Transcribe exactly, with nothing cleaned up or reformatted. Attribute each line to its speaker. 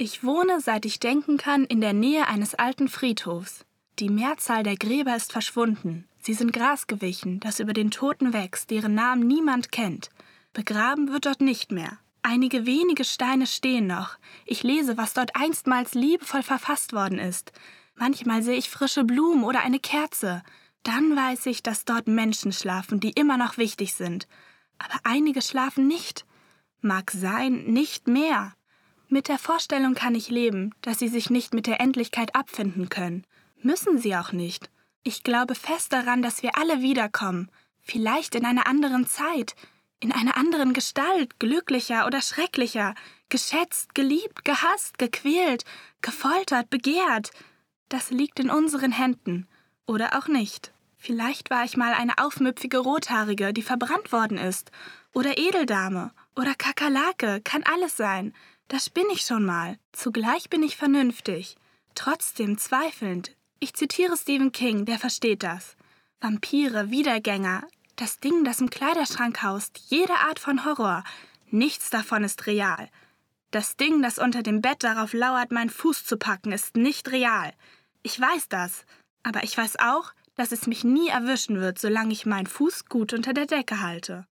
Speaker 1: Ich wohne, seit ich denken kann, in der Nähe eines alten Friedhofs. Die Mehrzahl der Gräber ist verschwunden. Sie sind Gras gewichen, das über den Toten wächst, deren Namen niemand kennt. Begraben wird dort nicht mehr. Einige wenige Steine stehen noch. Ich lese, was dort einstmals liebevoll verfasst worden ist. Manchmal sehe ich frische Blumen oder eine Kerze. Dann weiß ich, dass dort Menschen schlafen, die immer noch wichtig sind. Aber einige schlafen nicht. Mag sein, nicht mehr. Mit der Vorstellung kann ich leben, dass sie sich nicht mit der Endlichkeit abfinden können. Müssen sie auch nicht. Ich glaube fest daran, dass wir alle wiederkommen. Vielleicht in einer anderen Zeit, in einer anderen Gestalt, glücklicher oder schrecklicher, geschätzt, geliebt, gehasst, gequält, gefoltert, begehrt. Das liegt in unseren Händen. Oder auch nicht. Vielleicht war ich mal eine aufmüpfige Rothaarige, die verbrannt worden ist. Oder Edeldame. Oder Kakerlake. Kann alles sein. Das bin ich schon mal. Zugleich bin ich vernünftig. Trotzdem zweifelnd. Ich zitiere Stephen King, der versteht das. Vampire, Wiedergänger, das Ding, das im Kleiderschrank haust, jede Art von Horror. Nichts davon ist real. Das Ding, das unter dem Bett darauf lauert, meinen Fuß zu packen, ist nicht real. Ich weiß das. Aber ich weiß auch, dass es mich nie erwischen wird, solange ich meinen Fuß gut unter der Decke halte.